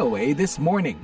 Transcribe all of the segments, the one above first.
VOA This Morning.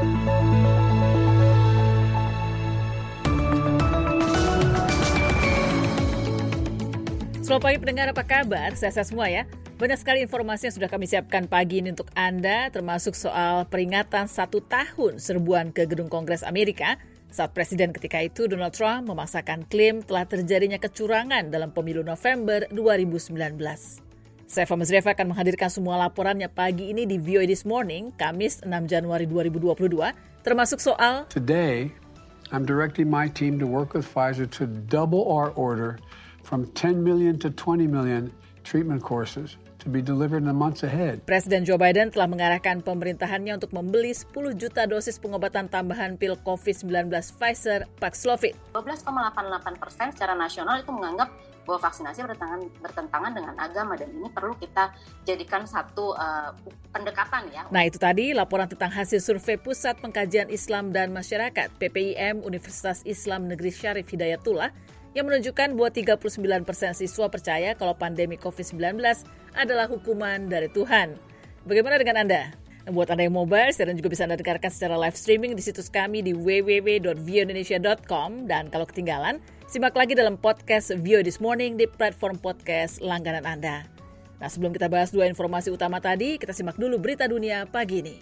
Selamat pagi pendengar, apa kabar? Sehat semua ya. Banyak sekali informasi yang sudah kami siapkan pagi ini untuk Anda, termasuk soal peringatan 1 tahun serbuan ke Gedung Kongres Amerika saat Presiden ketika itu Donald Trump memaksakan klaim telah terjadinya kecurangan dalam pemilu November 2019. Saya Fahmi Zrefa akan menghadirkan semua laporannya pagi ini di VOA This Morning, Kamis 6 Januari 2022, termasuk soal Today, I'm directing my team to work with Pfizer to double our order from 10 million to 20 million treatment courses to be delivered in the months ahead. Presiden Joe Biden telah mengarahkan pemerintahannya untuk membeli 10 juta dosis pengobatan tambahan pil COVID-19 Pfizer Paxlovid. 12,88% secara nasional itu menganggap bahwa vaksinasi bertentangan dengan agama, dan ini perlu kita jadikan satu pendekatan ya. Nah, itu tadi laporan tentang hasil survei Pusat Pengkajian Islam dan Masyarakat PPIM Universitas Islam Negeri Syarif Hidayatullah yang menunjukkan bahwa 39% siswa percaya kalau pandemi COVID-19 adalah hukuman dari Tuhan. Bagaimana dengan Anda? Buat Anda yang mobile, siaran juga bisa Anda dengarkan secara live streaming di situs kami di www.voaindonesia.com, dan kalau ketinggalan, simak lagi dalam podcast VOA This Morning di platform podcast langganan Anda. Nah, sebelum kita bahas dua informasi utama tadi, kita simak dulu berita dunia pagi ini.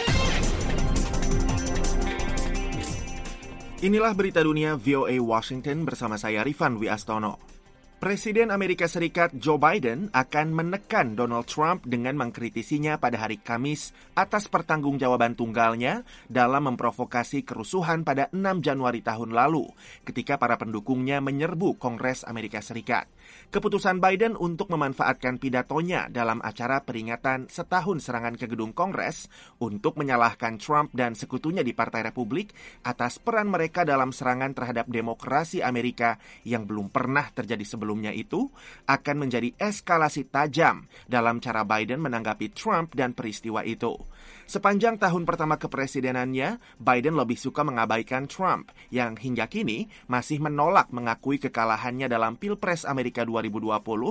Inilah berita dunia VOA Washington bersama saya Rifan Wiastono. Presiden Amerika Serikat Joe Biden akan menekan Donald Trump dengan mengkritisinya pada hari Kamis atas pertanggungjawaban tunggalnya dalam memprovokasi kerusuhan pada 6 Januari tahun lalu ketika para pendukungnya menyerbu Kongres Amerika Serikat. Keputusan Biden untuk memanfaatkan pidatonya dalam acara peringatan setahun serangan ke gedung Kongres untuk menyalahkan Trump dan sekutunya di Partai Republik atas peran mereka dalam serangan terhadap demokrasi Amerika yang belum pernah terjadi sebelumnya itu akan menjadi eskalasi tajam dalam cara Biden menanggapi Trump dan peristiwa itu. Sepanjang tahun pertama kepresidenannya, Biden lebih suka mengabaikan Trump yang hingga kini masih menolak mengakui kekalahannya dalam Pilpres Amerika 2020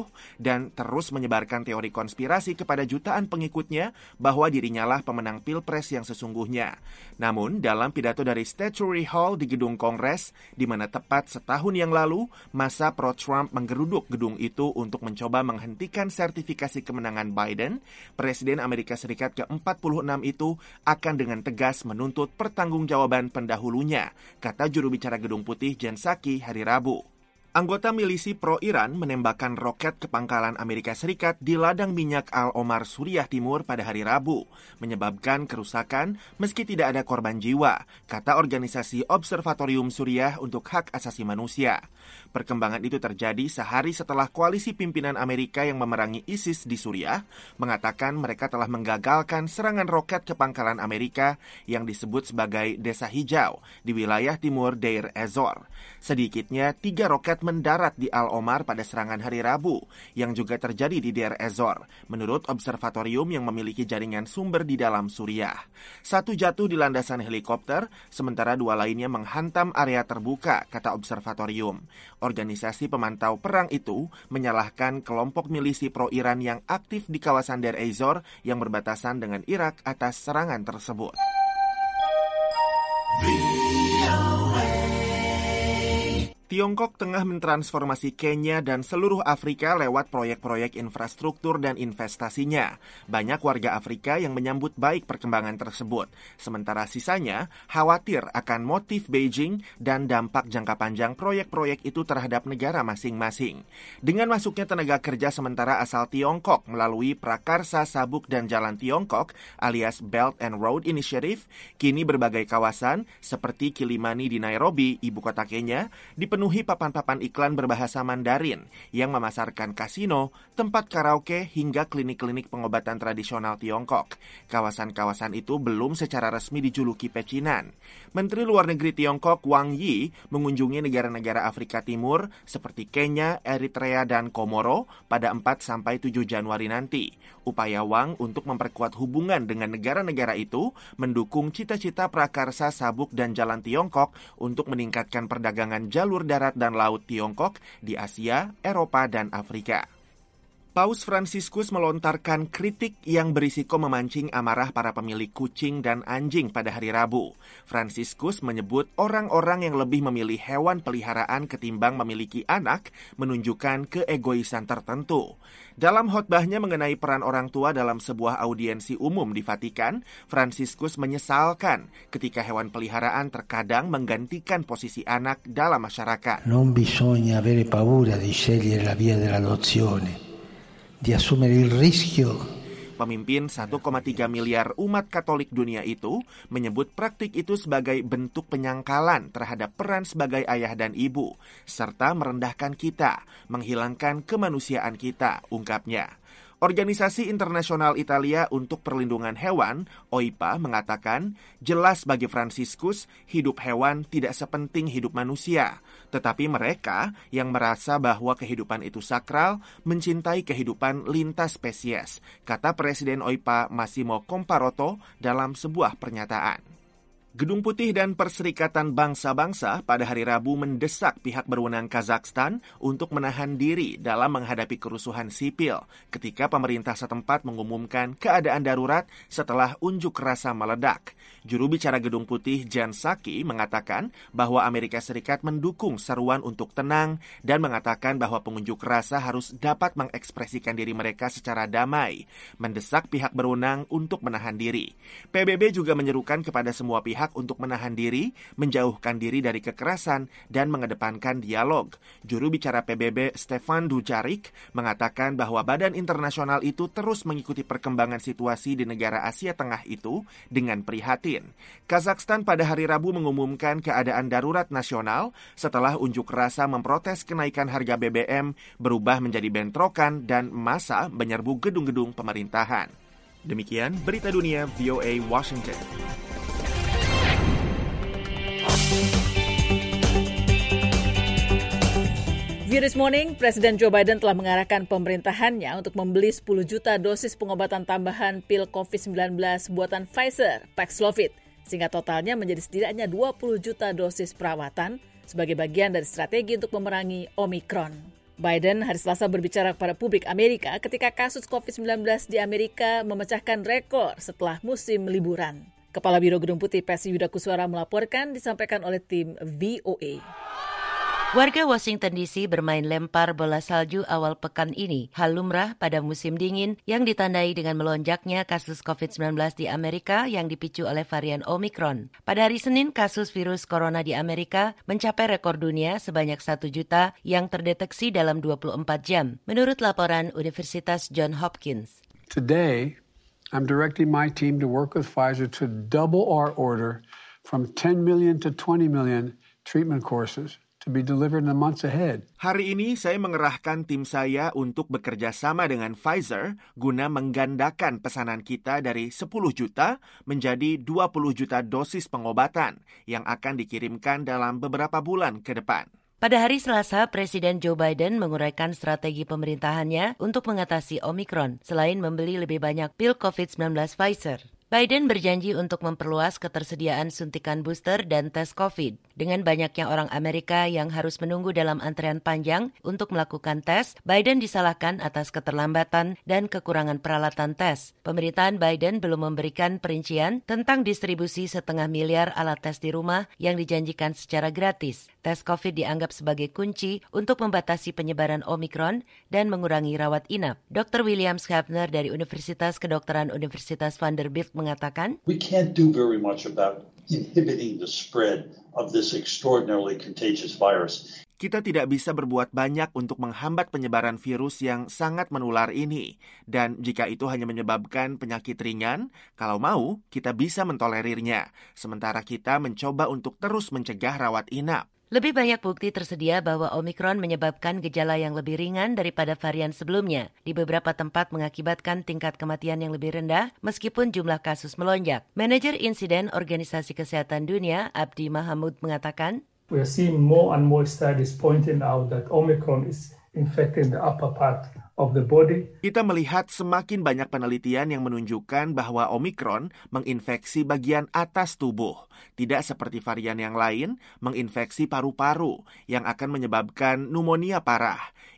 dan terus menyebarkan teori konspirasi kepada jutaan pengikutnya bahwa dirinya lah pemenang Pilpres yang sesungguhnya. Namun, dalam pidato dari Statuary Hall di gedung Kongres, di mana tepat setahun yang lalu, masa pro-Trump menggeruduk gedung itu untuk mencoba menghentikan sertifikasi kemenangan Biden, Presiden Amerika Serikat ke-46 itu akan dengan tegas menuntut pertanggungjawaban pendahulunya, kata juru bicara Gedung Putih Jen Psaki hari Rabu. Anggota milisi pro-Iran menembakkan roket ke pangkalan Amerika Serikat di ladang minyak Al-Omar Suriah Timur pada hari Rabu, menyebabkan kerusakan meski tidak ada korban jiwa, kata organisasi Observatorium Suriah untuk Hak Asasi Manusia. Perkembangan itu terjadi sehari setelah koalisi pimpinan Amerika yang memerangi ISIS di Suriah mengatakan mereka telah menggagalkan serangan roket ke pangkalan Amerika yang disebut sebagai Desa Hijau di wilayah timur Deir ez-Zor. Sedikitnya 3 roket mendarat di Al-Omar pada serangan hari Rabu, yang juga terjadi di Deir ez-Zor, menurut observatorium yang memiliki jaringan sumber di dalam Suriah. 1 jatuh di landasan helikopter, sementara 2 lainnya menghantam area terbuka, kata observatorium. Organisasi pemantau perang itu menyalahkan kelompok milisi pro-Iran yang aktif di kawasan Deir ez-Zor yang berbatasan dengan Irak atas serangan tersebut. Tiongkok tengah mentransformasi Kenya dan seluruh Afrika lewat proyek-proyek infrastruktur dan investasinya. Banyak warga Afrika yang menyambut baik perkembangan tersebut, sementara sisanya khawatir akan motif Beijing dan dampak jangka panjang proyek-proyek itu terhadap negara masing-masing. Dengan masuknya tenaga kerja sementara asal Tiongkok melalui Prakarsa Sabuk dan Jalan Tiongkok alias Belt and Road Initiative, kini berbagai kawasan seperti Kilimani di Nairobi, ibu kota Kenya, dipenuhi papan-papan iklan berbahasa Mandarin yang memasarkan kasino, tempat karaoke, hingga klinik-klinik pengobatan tradisional Tiongkok. Kawasan-kawasan itu belum secara resmi dijuluki pecinan. Menteri Luar Negeri Tiongkok Wang Yi mengunjungi negara-negara Afrika Timur seperti Kenya, Eritrea, dan Komoro pada 4-7 Januari nanti. Upaya Wang untuk memperkuat hubungan dengan negara-negara itu mendukung cita-cita Prakarsa Sabuk dan Jalan Tiongkok untuk meningkatkan perdagangan jalur darat dan laut Tiongkok di Asia, Eropa, dan Afrika. Paus Fransiskus melontarkan kritik yang berisiko memancing amarah para pemilik kucing dan anjing pada hari Rabu. Fransiskus menyebut orang-orang yang lebih memilih hewan peliharaan ketimbang memiliki anak menunjukkan keegoisan tertentu. Dalam khotbahnya mengenai peran orang tua dalam sebuah audiensi umum di Vatikan, Fransiskus menyesalkan ketika hewan peliharaan terkadang menggantikan posisi anak dalam masyarakat. Non bisogna avere paura di scegliere la via dell'adozione. Di assumere il rischio. Pemimpin 1,3 miliar umat Katolik dunia itu menyebut praktik itu sebagai bentuk penyangkalan terhadap peran sebagai ayah dan ibu, serta merendahkan kita, menghilangkan kemanusiaan kita, ungkapnya. Organisasi Internasional Italia untuk Perlindungan Hewan, OIPA, mengatakan jelas bagi Fransiskus hidup hewan tidak sepenting hidup manusia. Tetapi mereka yang merasa bahwa kehidupan itu sakral mencintai kehidupan lintas spesies, kata Presiden OIPA Massimo Comparoto dalam sebuah pernyataan. Gedung Putih dan Perserikatan Bangsa-Bangsa pada hari Rabu mendesak pihak berwenang Kazakhstan untuk menahan diri dalam menghadapi kerusuhan sipil ketika pemerintah setempat mengumumkan keadaan darurat setelah unjuk rasa meledak. Juru bicara Gedung Putih Jen Psaki mengatakan bahwa Amerika Serikat mendukung seruan untuk tenang dan mengatakan bahwa pengunjuk rasa harus dapat mengekspresikan diri mereka secara damai, mendesak pihak berwenang untuk menahan diri. PBB juga menyerukan kepada semua pihak untuk menahan diri, menjauhkan diri dari kekerasan, dan mengedepankan dialog. Juru bicara PBB Stefan Dujarric mengatakan bahwa badan internasional itu terus mengikuti perkembangan situasi di negara Asia Tengah itu dengan prihatin. Kazakhstan pada hari Rabu mengumumkan keadaan darurat nasional setelah unjuk rasa memprotes kenaikan harga BBM berubah menjadi bentrokan dan massa menyerbu gedung-gedung pemerintahan. Demikian berita dunia VOA Washington. This morning, Presiden Joe Biden telah mengarahkan pemerintahannya untuk membeli 10 juta dosis pengobatan tambahan pil COVID-19 buatan Pfizer, Paxlovid, sehingga totalnya menjadi setidaknya 20 juta dosis perawatan sebagai bagian dari strategi untuk memerangi Omicron. Biden hari Selasa berbicara kepada publik Amerika ketika kasus COVID-19 di Amerika memecahkan rekor setelah musim liburan. Kepala Biro Gedung Putih Pesi Yuda Kuswara melaporkan, disampaikan oleh tim VOA. Warga Washington DC bermain lempar bola salju awal pekan ini, hal lumrah pada musim dingin yang ditandai dengan melonjaknya kasus COVID-19 di Amerika yang dipicu oleh varian Omicron. Pada hari Senin, kasus virus corona di Amerika mencapai rekor dunia sebanyak 1 juta yang terdeteksi dalam 24 jam, menurut laporan Universitas Johns Hopkins. Today, I'm directing my team to work with Pfizer to double our order from 10 million to 20 million treatment courses to be delivered in the months ahead. Hari ini saya mengerahkan tim saya untuk bekerja sama dengan Pfizer guna menggandakan pesanan kita dari 10 juta menjadi 20 juta dosis pengobatan yang akan dikirimkan dalam beberapa bulan ke depan. Pada hari Selasa, Presiden Joe Biden menguraikan strategi pemerintahannya untuk mengatasi Omicron selain membeli lebih banyak pil COVID-19 Pfizer. Biden berjanji untuk memperluas ketersediaan suntikan booster dan tes COVID. Dengan banyaknya orang Amerika yang harus menunggu dalam antrean panjang untuk melakukan tes, Biden disalahkan atas keterlambatan dan kekurangan peralatan tes. Pemerintahan Biden belum memberikan perincian tentang distribusi 500 miliar alat tes di rumah yang dijanjikan secara gratis. Tes COVID dianggap sebagai kunci untuk membatasi penyebaran Omicron dan mengurangi rawat inap. Dr. William Schaffner dari Universitas Kedokteran Universitas Vanderbilt mengatakan, We can't do very much about inhibiting the spread of this extraordinarily contagious virus. Kita tidak bisa berbuat banyak untuk menghambat penyebaran virus yang sangat menular ini. Dan jika itu hanya menyebabkan penyakit ringan, kalau mau, kita bisa mentolerirnya. Sementara kita mencoba untuk terus mencegah rawat inap. Lebih banyak bukti tersedia bahwa Omicron menyebabkan gejala yang lebih ringan daripada varian sebelumnya. Di beberapa tempat mengakibatkan tingkat kematian yang lebih rendah meskipun jumlah kasus melonjak. Manajer Insiden Organisasi Kesehatan Dunia, Abdi Mahamud, mengatakan, We are seeing more and more studies pointing out that Omicron is infecting the upper part of the body. Kita melihat semakin banyak penelitian yang menunjukkan bahwa Omicron menginfeksi bagian atas tubuh. Tidak seperti varian yang lain, menginfeksi paru-paru yang akan menyebabkan pneumonia parah.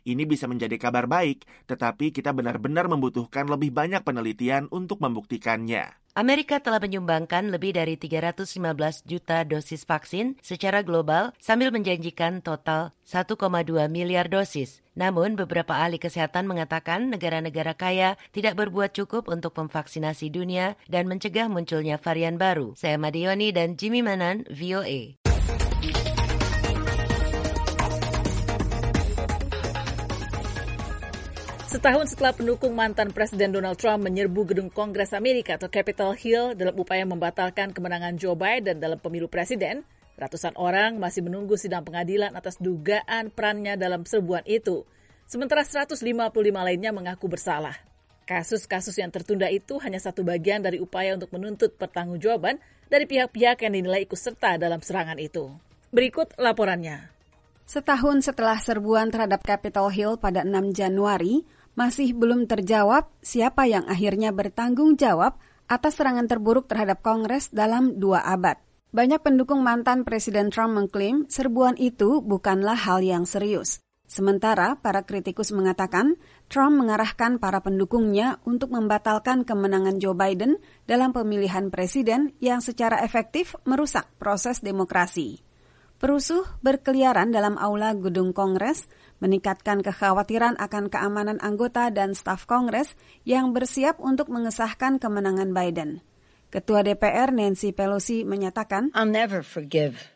Ini bisa menjadi kabar baik, tetapi kita benar-benar membutuhkan lebih banyak penelitian untuk membuktikannya. Amerika telah menyumbangkan lebih dari 315 juta dosis vaksin secara global sambil menjanjikan total 1,2 miliar dosis. Namun, beberapa ahli kesehatan mengatakan negara-negara kaya tidak berbuat cukup untuk memvaksinasi dunia dan mencegah munculnya varian baru. Saya Madioni dan Jimmy Manan, VOA. Setahun setelah pendukung mantan Presiden Donald Trump menyerbu gedung Kongres Amerika atau Capitol Hill dalam upaya membatalkan kemenangan Joe Biden dalam pemilu presiden, ratusan orang masih menunggu sidang pengadilan atas dugaan perannya dalam serbuan itu. Sementara 155 lainnya mengaku bersalah. Kasus-kasus yang tertunda itu hanya satu bagian dari upaya untuk menuntut pertanggungjawaban dari pihak-pihak yang dinilai ikut serta dalam serangan itu. Berikut laporannya. Setahun setelah serbuan terhadap Capitol Hill pada 6 Januari, masih belum terjawab siapa yang akhirnya bertanggung jawab atas serangan terburuk terhadap Kongres dalam 2 abad. Banyak pendukung mantan Presiden Trump mengklaim serbuan itu bukanlah hal yang serius. Sementara para kritikus mengatakan Trump mengarahkan para pendukungnya untuk membatalkan kemenangan Joe Biden dalam pemilihan presiden yang secara efektif merusak proses demokrasi. Perusuh berkeliaran dalam aula gedung Kongres, meningkatkan kekhawatiran akan keamanan anggota dan staf Kongres yang bersiap untuk mengesahkan kemenangan Biden. Ketua DPR Nancy Pelosi menyatakan, I'll never forgive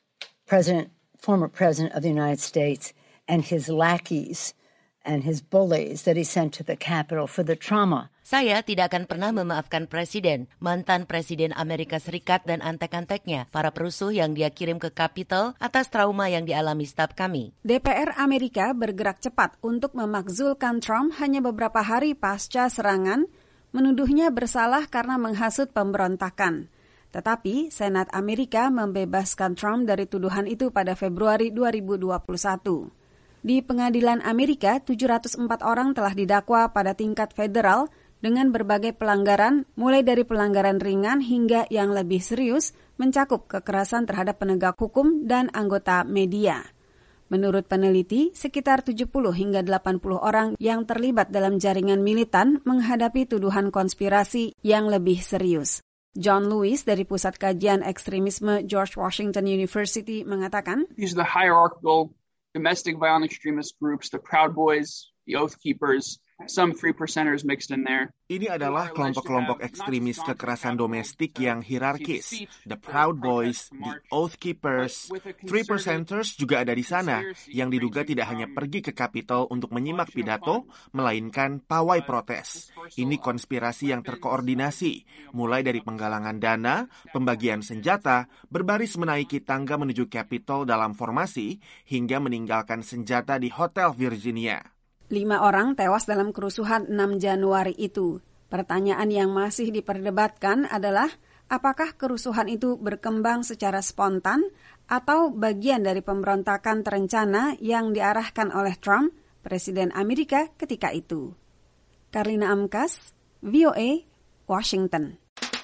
former President of the United States and his lackeys and his bullies that he sent to the Capitol for the trauma. Saya tidak akan pernah memaafkan Presiden, mantan Presiden Amerika Serikat dan antek-anteknya, para perusuh yang dia kirim ke Capitol atas trauma yang dialami staf kami. DPR Amerika bergerak cepat untuk memakzulkan Trump hanya beberapa hari pasca serangan, menuduhnya bersalah karena menghasut pemberontakan. Tetapi Senat Amerika membebaskan Trump dari tuduhan itu pada Februari 2021. Di pengadilan Amerika, 704 orang telah didakwa pada tingkat federal dengan berbagai pelanggaran, mulai dari pelanggaran ringan hingga yang lebih serius, mencakup kekerasan terhadap penegak hukum dan anggota media. Menurut peneliti, sekitar 70 hingga 80 orang yang terlibat dalam jaringan militan menghadapi tuduhan konspirasi yang lebih serius. John Lewis dari Pusat Kajian Ekstremisme George Washington University mengatakan, These are the hierarchical domestic violent extremist groups, the Proud Boys, the Oath Keepers, some 3%ers mixed in there. Ini adalah kelompok-kelompok ekstremis kekerasan domestik yang hierarkis. The Proud Boys, the Oath Keepers, 3%ers juga ada di sana, yang diduga tidak hanya pergi ke Capitol untuk menyimak pidato, melainkan pawai protes. Ini konspirasi yang terkoordinasi, mulai dari penggalangan dana, pembagian senjata, berbaris menaiki tangga menuju Capitol dalam formasi, hingga meninggalkan senjata di Hotel Virginia. 5 orang tewas dalam kerusuhan 6 Januari itu. Pertanyaan yang masih diperdebatkan adalah apakah kerusuhan itu berkembang secara spontan atau bagian dari pemberontakan terencana yang diarahkan oleh Trump, Presiden Amerika ketika itu. Karlina Amkas, VOA, Washington.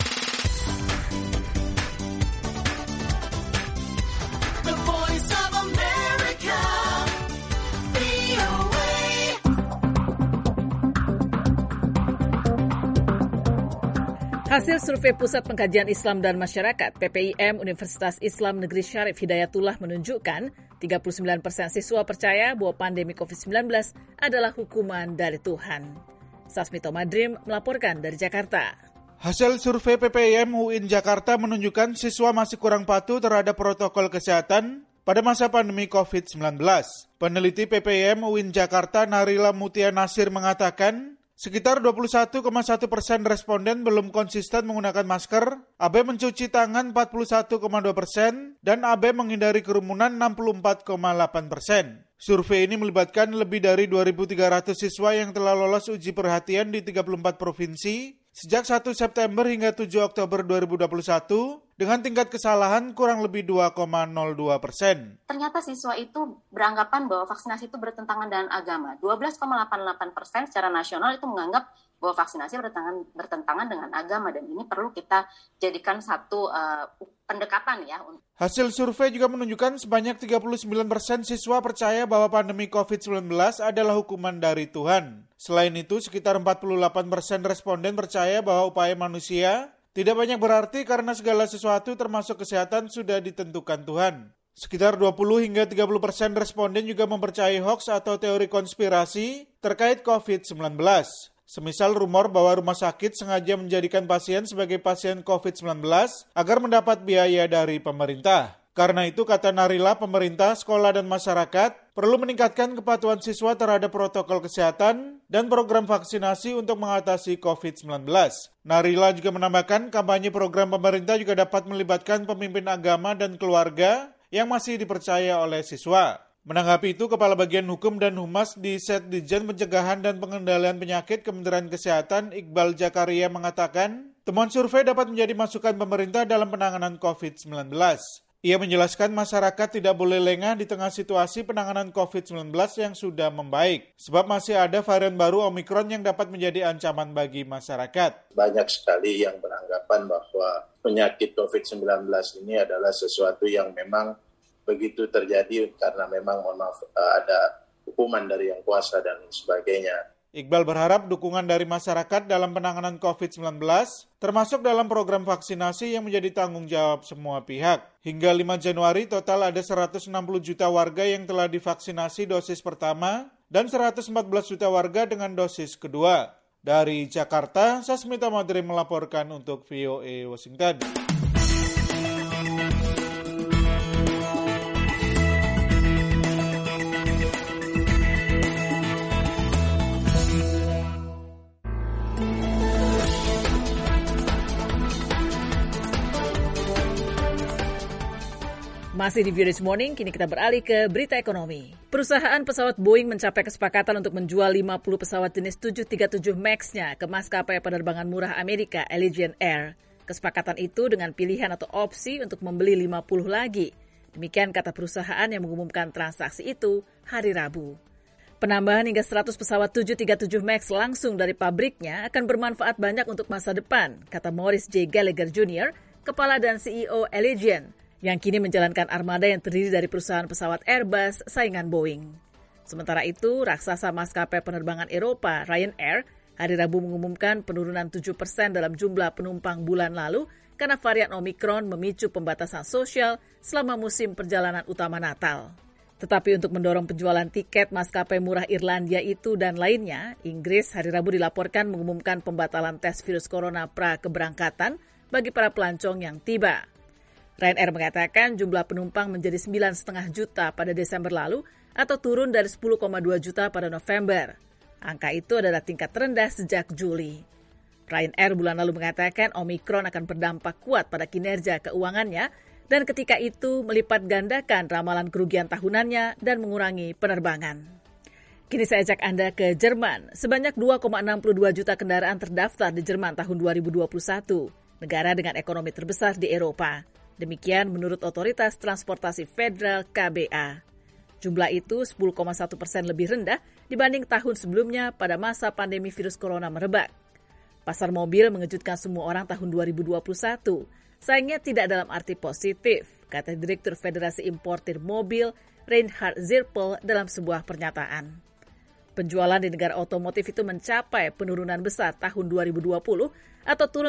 Hasil survei Pusat Pengkajian Islam dan Masyarakat PPIM Universitas Islam Negeri Syarif Hidayatullah menunjukkan 39% siswa percaya bahwa pandemi COVID-19 adalah hukuman dari Tuhan. Sasmito Madrim melaporkan dari Jakarta. Hasil survei PPIM UIN Jakarta menunjukkan siswa masih kurang patuh terhadap protokol kesehatan pada masa pandemi COVID-19. Peneliti PPIM UIN Jakarta Narila Mutia Nasir mengatakan, sekitar 21,1% responden belum konsisten menggunakan masker, AB mencuci tangan 41,2%, dan AB menghindari kerumunan 64,8%. Survei ini melibatkan lebih dari 2.300 siswa yang telah lolos uji perhatian di 34 provinsi sejak 1 September hingga 7 Oktober 2021 dengan tingkat kesalahan kurang lebih 2,02%. Ternyata siswa itu beranggapan bahwa vaksinasi itu bertentangan dengan agama. 12,88% secara nasional itu menganggap bahwa vaksinasi bertentangan dengan agama, dan ini perlu kita jadikan satu pendekatan ya. Hasil survei juga menunjukkan sebanyak 39% siswa percaya bahwa pandemi COVID-19 adalah hukuman dari Tuhan. Selain itu, sekitar 48% responden percaya bahwa upaya manusia tidak banyak berarti karena segala sesuatu termasuk kesehatan sudah ditentukan Tuhan. Sekitar 20 hingga 30% responden juga mempercayai hoax atau teori konspirasi terkait COVID-19. Semisal rumor bahwa rumah sakit sengaja menjadikan pasien sebagai pasien COVID-19 agar mendapat biaya dari pemerintah. Karena itu, kata Narila, pemerintah, sekolah, dan masyarakat perlu meningkatkan kepatuhan siswa terhadap protokol kesehatan dan program vaksinasi untuk mengatasi COVID-19. Narila juga menambahkan kampanye program pemerintah juga dapat melibatkan pemimpin agama dan keluarga yang masih dipercaya oleh siswa. Menanggapi itu, Kepala Bagian Hukum dan Humas di Setdijen Pencegahan dan Pengendalian Penyakit Kementerian Kesehatan Iqbal Jakaria mengatakan, temuan survei dapat menjadi masukan pemerintah dalam penanganan COVID-19. Ia menjelaskan masyarakat tidak boleh lengah di tengah situasi penanganan COVID-19 yang sudah membaik, sebab masih ada varian baru Omikron yang dapat menjadi ancaman bagi masyarakat. Banyak sekali yang beranggapan bahwa penyakit COVID-19 ini adalah sesuatu yang memang begitu terjadi karena memang ada hukuman dari Yang Kuasa dan sebagainya. Iqbal berharap dukungan dari masyarakat dalam penanganan COVID-19, termasuk dalam program vaksinasi yang menjadi tanggung jawab semua pihak. Hingga 5 Januari, total ada 160 juta warga yang telah divaksinasi dosis pertama dan 114 juta warga dengan dosis kedua. Dari Jakarta, Sasmita Madri melaporkan untuk VOA Washington. Masih di VOA This Morning, kini kita beralih ke berita ekonomi. Perusahaan pesawat Boeing mencapai kesepakatan untuk menjual 50 pesawat jenis 737 MAX-nya ke maskapai penerbangan murah Amerika, Allegiant Air. Kesepakatan itu dengan pilihan atau opsi untuk membeli 50 lagi. Demikian kata perusahaan yang mengumumkan transaksi itu hari Rabu. Penambahan hingga 100 pesawat 737 MAX langsung dari pabriknya akan bermanfaat banyak untuk masa depan, kata Maurice J. Gallagher Jr., Kepala dan CEO Allegiant, yang kini menjalankan armada yang terdiri dari perusahaan pesawat Airbus saingan Boeing. Sementara itu, raksasa maskapai penerbangan Eropa, Ryanair, hari Rabu mengumumkan penurunan 7% dalam jumlah penumpang bulan lalu karena varian Omikron memicu pembatasan sosial selama musim perjalanan utama Natal. Tetapi untuk mendorong penjualan tiket maskapai murah Irlandia itu dan lainnya, Inggris hari Rabu dilaporkan mengumumkan pembatalan tes virus corona pra-keberangkatan bagi para pelancong yang tiba. Ryanair mengatakan jumlah penumpang menjadi 9,5 juta pada Desember lalu atau turun dari 10,2 juta pada November. Angka itu adalah tingkat terendah sejak Juli. Ryanair bulan lalu mengatakan Omikron akan berdampak kuat pada kinerja keuangannya dan ketika itu melipat gandakan ramalan kerugian tahunannya dan mengurangi penerbangan. Kini saya ajak Anda ke Jerman. Sebanyak 2,62 juta kendaraan terdaftar di Jerman tahun 2021, negara dengan ekonomi terbesar di Eropa. Demikian menurut Otoritas Transportasi Federal KBA. Jumlah itu 10,1% lebih rendah dibanding tahun sebelumnya pada masa pandemi virus corona merebak. Pasar mobil mengejutkan semua orang tahun 2021. Sayangnya tidak dalam arti positif, kata Direktur Federasi Importir Mobil Reinhard Zirpel dalam sebuah pernyataan. Penjualan di negara otomotif itu mencapai penurunan besar tahun 2020 atau turun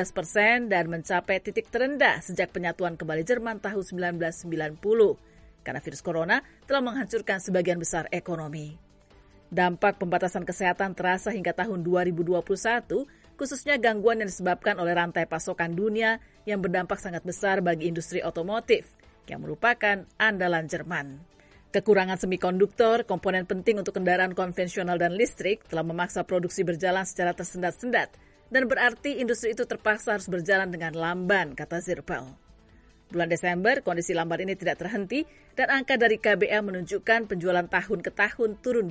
19% dan mencapai titik terendah sejak penyatuan kembali Jerman tahun 1990 karena virus corona telah menghancurkan sebagian besar ekonomi. Dampak pembatasan kesehatan terasa hingga tahun 2021, khususnya gangguan yang disebabkan oleh rantai pasokan dunia yang berdampak sangat besar bagi industri otomotif yang merupakan andalan Jerman. Kekurangan semikonduktor, komponen penting untuk kendaraan konvensional dan listrik, telah memaksa produksi berjalan secara tersendat-sendat dan berarti industri itu terpaksa harus berjalan dengan lamban, kata Zirpel. Bulan Desember, kondisi lamban ini tidak terhenti dan angka dari KBA menunjukkan penjualan tahun ke tahun turun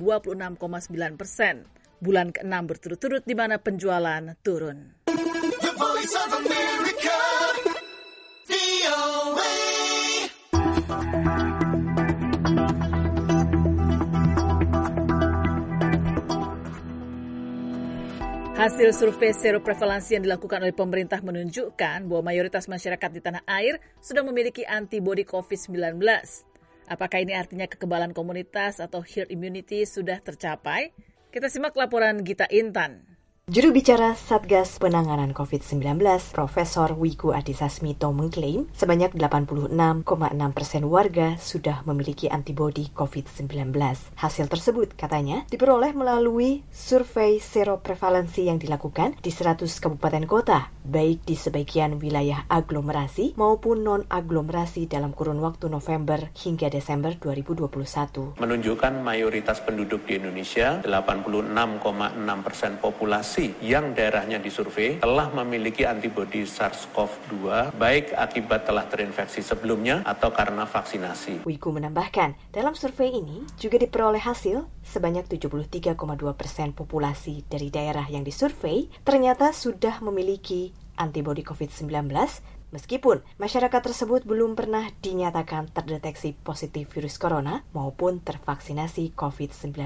26,9%. Bulan ke-6 berturut-turut di mana penjualan turun. The Voice of America, Hasil survei seroprevalensi yang dilakukan oleh pemerintah menunjukkan bahwa mayoritas masyarakat di tanah air sudah memiliki antibodi COVID-19. Apakah ini artinya kekebalan komunitas atau herd immunity sudah tercapai? Kita simak laporan Gita Intan. Juru bicara Satgas Penanganan COVID-19, Profesor Wiku Adhisa Smito mengklaim sebanyak 86,6% warga sudah memiliki antibodi COVID-19. Hasil tersebut, katanya, diperoleh melalui survei seroprevalensi yang dilakukan di 100 kabupaten kota, baik di sebagian wilayah aglomerasi maupun non-aglomerasi dalam kurun waktu November hingga Desember 2021. Menunjukkan mayoritas penduduk di Indonesia, 86,6% populasi yang daerahnya disurvei telah memiliki antibodi SARS-CoV-2 baik akibat telah terinfeksi sebelumnya atau karena vaksinasi. Wiku menambahkan, dalam survei ini juga diperoleh hasil sebanyak 73,2% populasi dari daerah yang disurvei ternyata sudah memiliki antibodi COVID-19 meskipun masyarakat tersebut belum pernah dinyatakan terdeteksi positif virus corona maupun tervaksinasi COVID-19.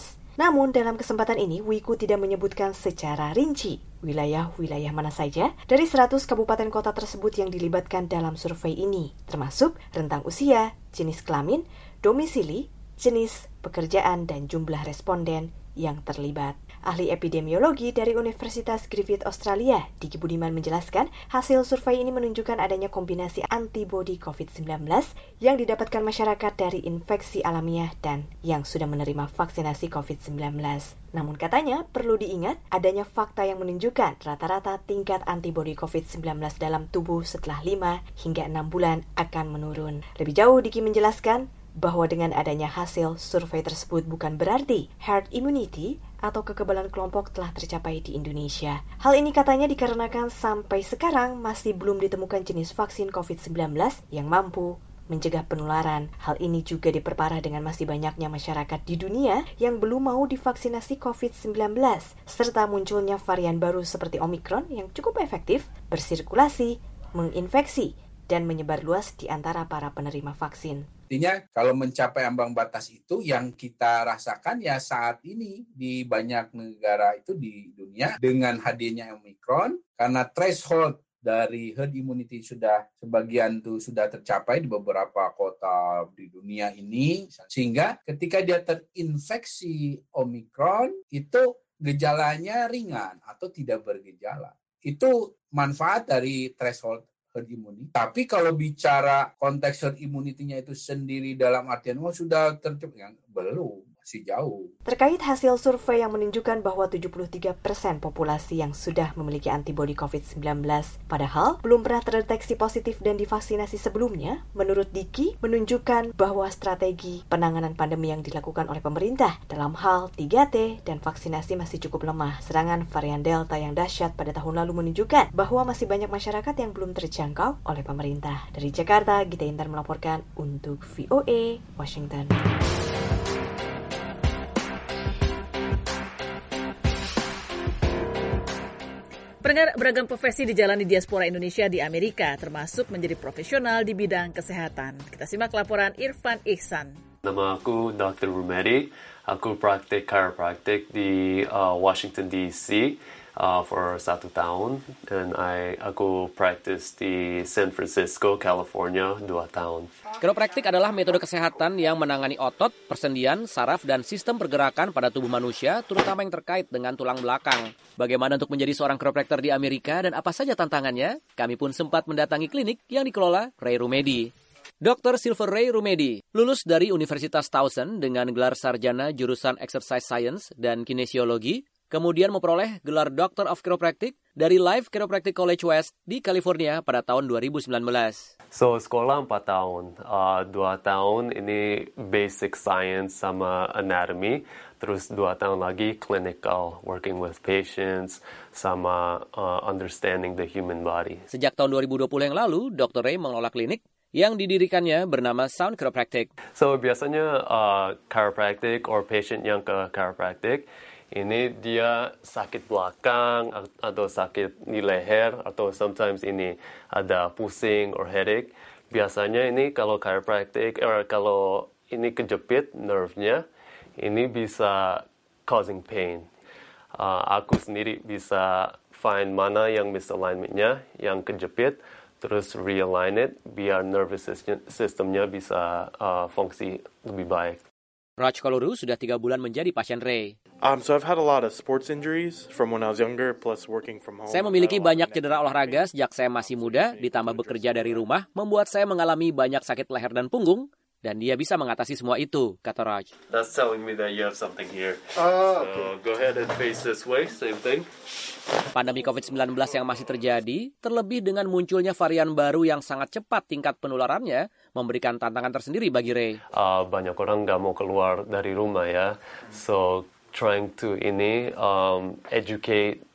Namun dalam kesempatan ini, Wiku tidak menyebutkan secara rinci wilayah-wilayah mana saja dari 100 kabupaten kota tersebut yang dilibatkan dalam survei ini, termasuk rentang usia, jenis kelamin, domisili, jenis pekerjaan, dan jumlah responden yang terlibat. Ahli epidemiologi dari Universitas Griffith Australia, Diki Budiman menjelaskan, hasil survei ini menunjukkan adanya kombinasi antibodi COVID-19 yang didapatkan masyarakat dari infeksi alamiah dan yang sudah menerima vaksinasi COVID-19. Namun katanya, perlu diingat adanya fakta yang menunjukkan rata-rata tingkat antibodi COVID-19 dalam tubuh setelah 5 hingga 6 bulan akan menurun. Lebih jauh, Diki menjelaskan bahwa dengan adanya hasil survei tersebut bukan berarti herd immunity atau kekebalan kelompok telah tercapai di Indonesia. Hal ini katanya dikarenakan sampai sekarang masih belum ditemukan jenis vaksin COVID-19 yang mampu mencegah penularan. Hal ini juga diperparah dengan masih banyaknya masyarakat di dunia yang belum mau divaksinasi COVID-19, serta munculnya varian baru seperti Omicron yang cukup efektif, bersirkulasi, menginfeksi, dan menyebar luas di antara para penerima vaksin. Artinya kalau mencapai ambang batas itu yang kita rasakan ya saat ini di banyak negara itu di dunia dengan hadirnya Omicron, karena threshold dari herd immunity sudah sebagian tuh sudah tercapai di beberapa kota di dunia ini, sehingga ketika dia terinfeksi Omicron itu gejalanya ringan atau tidak bergejala. Itu manfaat dari threshold herd immunity. Tapi kalau bicara konteks herd immunity-nya itu sendiri dalam artian sudah tercapai, belum, masih jauh. Terkait hasil survei yang menunjukkan bahwa 73% populasi yang sudah memiliki antibodi COVID-19 padahal belum pernah terdeteksi positif dan divaksinasi sebelumnya, menurut Diki menunjukkan bahwa strategi penanganan pandemi yang dilakukan oleh pemerintah dalam hal 3T dan vaksinasi masih cukup lemah. Serangan varian Delta yang dahsyat pada tahun lalu menunjukkan bahwa masih banyak masyarakat yang belum terjangkau oleh pemerintah. Dari Jakarta, Gita Intan melaporkan untuk VOA Washington. Pendengar, beragam profesi dijalani diaspora Indonesia di Amerika, termasuk menjadi profesional di bidang kesehatan. Kita simak laporan Irfan Ihsan. Nama aku Dr. Rumedi. Aku praktik chiropractic di Washington DC for 1 tahun. Dan aku practice di San Francisco, California 2 tahun. Chiropractic adalah metode kesehatan yang menangani otot, persendian, saraf, dan sistem pergerakan pada tubuh manusia, terutama yang terkait dengan tulang belakang. Bagaimana untuk menjadi seorang chiropractor di Amerika dan apa saja tantangannya? Kami pun sempat mendatangi klinik yang dikelola Ray Rumedi. Dr. Silver Ray Rumedi lulus dari Universitas Towson dengan gelar sarjana jurusan Exercise Science dan Kinesiologi, kemudian memperoleh gelar Doctor of Chiropractic dari Life Chiropractic College West di California pada tahun 2019. So, sekolah 4 tahun. 2 tahun ini basic science sama anatomy. Terus 2 tahun lagi clinical, working with patients, sama understanding the human body. Sejak tahun 2020 yang lalu, Dr. Ray mengelola klinik yang didirikannya bernama Sound Chiropractic. So, biasanya chiropractic or patient yang ke chiropractic, Ini dia sakit belakang atau sakit di leher atau sometimes ini ada pusing or headache. Biasanya ini kalau chiropractic kalau ini kejepit nerve-nya, ini bisa causing pain. Aku sendiri bisa find mana yang misalignment-nya, yang kejepit, terus realign it biar nervous system-nya bisa fungsi lebih baik. Raj Kaluru sudah 3 bulan menjadi pasien Ray. So I've had a lot of sports injuries from when I was younger, plus working from home. Saya memiliki banyak cedera olahraga sejak saya masih muda, ditambah bekerja dari rumah, membuat saya mengalami banyak sakit leher dan punggung, dan dia bisa mengatasi semua itu, kata Raj. That's telling me that you have something here. So go ahead and face this way, same thing. Pandemi COVID-19 yang masih terjadi, terlebih dengan munculnya varian baru yang sangat cepat tingkat penularannya, memberikan tantangan tersendiri bagi Ray. Banyak orang nggak mau keluar dari rumah ya, so trying to educate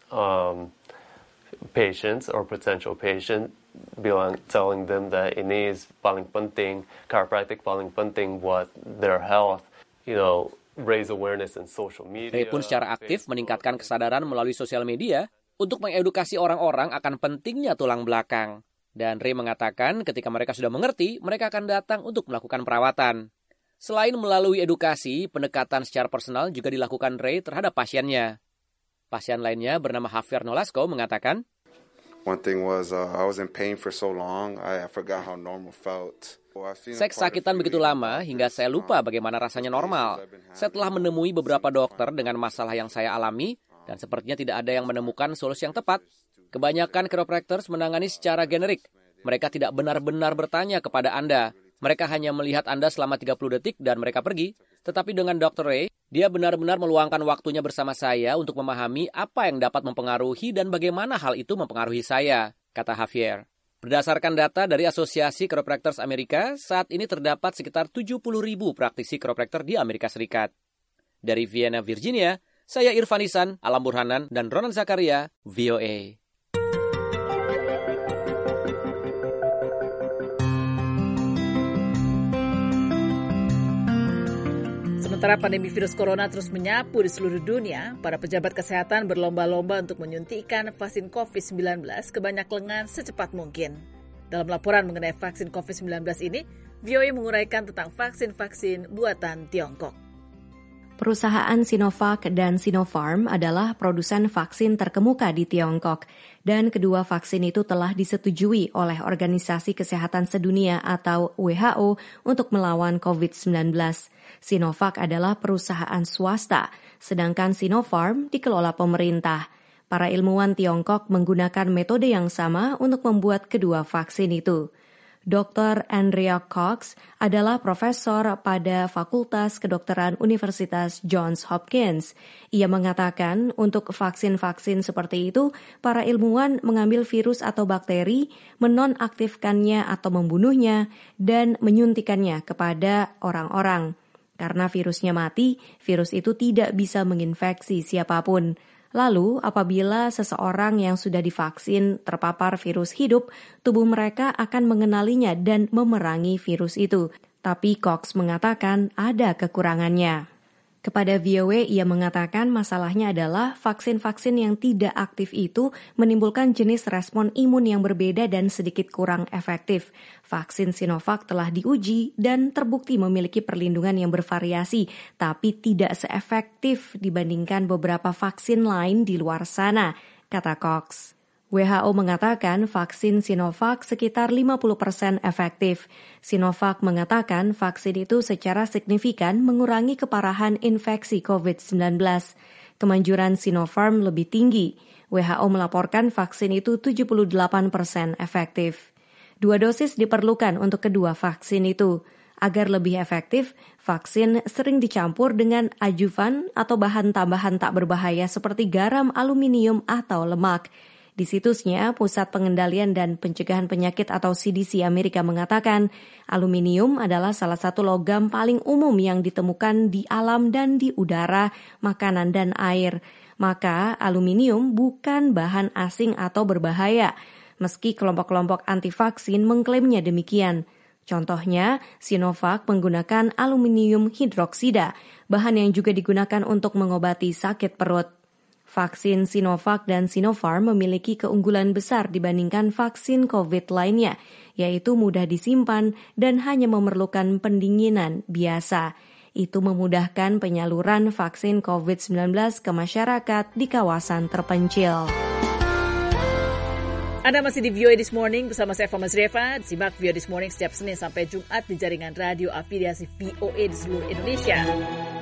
patients or potential patient, telling them that ini is paling penting, chiropractic paling penting buat their health, raise awareness in social media. Ray pun secara aktif meningkatkan kesadaran melalui sosial media untuk mengedukasi orang-orang akan pentingnya tulang belakang. Dan Ray mengatakan ketika mereka sudah mengerti, mereka akan datang untuk melakukan perawatan. Selain melalui edukasi, pendekatan secara personal juga dilakukan Ray terhadap pasiennya. Pasien lainnya bernama Javier Nolasco mengatakan, One thing was I was in pain for so long, I forgot how normal felt. Saya kesakitan begitu lama hingga saya lupa bagaimana rasanya normal. Saya telah menemui beberapa dokter dengan masalah yang saya alami, dan sepertinya tidak ada yang menemukan solusi yang tepat. Kebanyakan chiropractors menangani secara generik. Mereka tidak benar-benar bertanya kepada Anda. Mereka hanya melihat Anda selama 30 detik dan mereka pergi. Tetapi dengan Dr. Ray, dia benar-benar meluangkan waktunya bersama saya untuk memahami apa yang dapat mempengaruhi dan bagaimana hal itu mempengaruhi saya, kata Javier. Berdasarkan data dari Asosiasi Chiropractors Amerika, saat ini terdapat sekitar 70.000 praktisi chiropractor di Amerika Serikat. Dari Vienna, Virginia, saya Irfan Isan, Alam Burhanan, dan Ronan Zakaria, VOA. Sementara pandemi virus corona terus menyapu di seluruh dunia, para pejabat kesehatan berlomba-lomba untuk menyuntikkan vaksin COVID-19 ke banyak lengan secepat mungkin. Dalam laporan mengenai vaksin COVID-19 ini, VOA menguraikan tentang vaksin-vaksin buatan Tiongkok. Perusahaan Sinovac dan Sinopharm adalah produsen vaksin terkemuka di Tiongkok, dan kedua vaksin itu telah disetujui oleh Organisasi Kesehatan Sedunia atau WHO untuk melawan COVID-19. Sinovac adalah perusahaan swasta, sedangkan Sinopharm dikelola pemerintah. Para ilmuwan Tiongkok menggunakan metode yang sama untuk membuat kedua vaksin itu. Dr. Andrea Cox adalah profesor pada Fakultas Kedokteran Universitas Johns Hopkins. Ia mengatakan untuk vaksin-vaksin seperti itu, para ilmuwan mengambil virus atau bakteri, menonaktifkannya atau membunuhnya, dan menyuntikannya kepada orang-orang. Karena virusnya mati, virus itu tidak bisa menginfeksi siapapun. Lalu, apabila seseorang yang sudah divaksin terpapar virus hidup, tubuh mereka akan mengenalinya dan memerangi virus itu. Tapi Cox mengatakan ada kekurangannya. Kepada VOA, ia mengatakan masalahnya adalah vaksin-vaksin yang tidak aktif itu menimbulkan jenis respon imun yang berbeda dan sedikit kurang efektif. Vaksin Sinovac telah diuji dan terbukti memiliki perlindungan yang bervariasi, tapi tidak seefektif dibandingkan beberapa vaksin lain di luar sana, kata Cox. WHO mengatakan vaksin Sinovac sekitar 50% efektif. Sinovac mengatakan vaksin itu secara signifikan mengurangi keparahan infeksi COVID-19. Kemanjuran Sinopharm lebih tinggi. WHO melaporkan vaksin itu 78% efektif. 2 dosis diperlukan untuk kedua vaksin itu. Agar lebih efektif, vaksin sering dicampur dengan adjuvan atau bahan tambahan tak berbahaya seperti garam, aluminium, atau lemak. Di situsnya, Pusat Pengendalian dan Pencegahan Penyakit atau CDC Amerika mengatakan, aluminium adalah salah satu logam paling umum yang ditemukan di alam dan di udara, makanan, dan air. Maka, aluminium bukan bahan asing atau berbahaya, meski kelompok-kelompok anti-vaksin mengklaimnya demikian. Contohnya, Sinovac menggunakan aluminium hidroksida, bahan yang juga digunakan untuk mengobati sakit perut. Vaksin Sinovac dan Sinopharm memiliki keunggulan besar dibandingkan vaksin COVID lainnya, yaitu mudah disimpan dan hanya memerlukan pendinginan biasa. Itu memudahkan penyaluran vaksin COVID-19 ke masyarakat di kawasan terpencil. Anda masih di VOA This Morning bersama saya Fama Zreva. Simak VOA This Morning setiap Senin sampai Jumat di jaringan radio afiliasi VOA di seluruh Indonesia.